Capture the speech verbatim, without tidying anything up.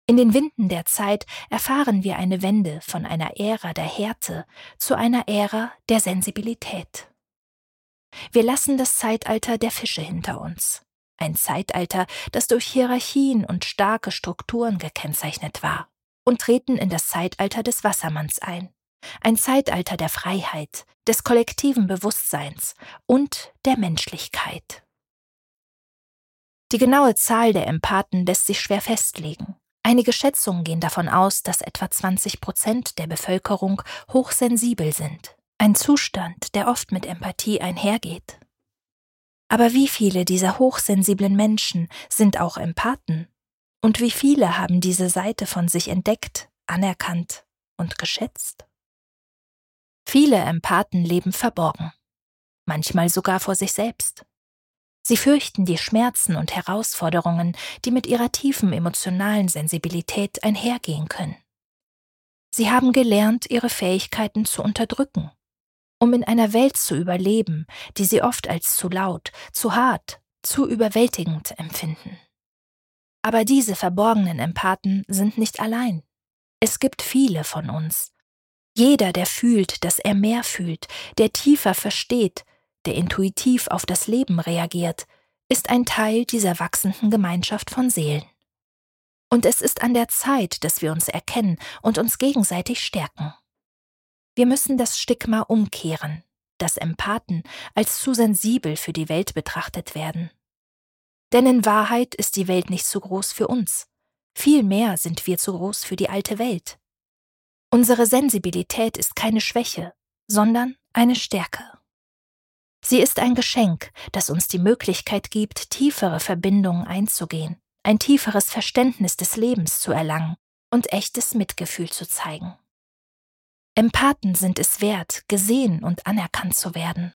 In den Winden der Zeit erfahren wir eine Wende von einer Ära der Härte zu einer Ära der Sensibilität. Wir lassen das Zeitalter der Fische hinter uns. Ein Zeitalter, das durch Hierarchien und starke Strukturen gekennzeichnet war, und treten in das Zeitalter des Wassermanns ein. Ein Zeitalter der Freiheit, des kollektiven Bewusstseins und der Menschlichkeit. Die genaue Zahl der Empathen lässt sich schwer festlegen. Einige Schätzungen gehen davon aus, dass etwa zwanzig Prozent der Bevölkerung hochsensibel sind. Ein Zustand, der oft mit Empathie einhergeht. Aber wie viele dieser hochsensiblen Menschen sind auch Empathen? Und wie viele haben diese Seite von sich entdeckt, anerkannt und geschätzt? Viele Empathen leben verborgen, manchmal sogar vor sich selbst. Sie fürchten die Schmerzen und Herausforderungen, die mit ihrer tiefen emotionalen Sensibilität einhergehen können. Sie haben gelernt, ihre Fähigkeiten zu unterdrücken, um in einer Welt zu überleben, die sie oft als zu laut, zu hart, zu überwältigend empfinden. Aber diese verborgenen Empathen sind nicht allein. Es gibt viele von uns. Jeder, der fühlt, dass er mehr fühlt, der tiefer versteht, der intuitiv auf das Leben reagiert, ist ein Teil dieser wachsenden Gemeinschaft von Seelen. Und es ist an der Zeit, dass wir uns erkennen und uns gegenseitig stärken. Wir müssen das Stigma umkehren, dass Empathen als zu sensibel für die Welt betrachtet werden. Denn in Wahrheit ist die Welt nicht zu groß für uns. Vielmehr sind wir zu groß für die alte Welt. Unsere Sensibilität ist keine Schwäche, sondern eine Stärke. Sie ist ein Geschenk, das uns die Möglichkeit gibt, tiefere Verbindungen einzugehen, ein tieferes Verständnis des Lebens zu erlangen und echtes Mitgefühl zu zeigen. Empathen sind es wert, gesehen und anerkannt zu werden.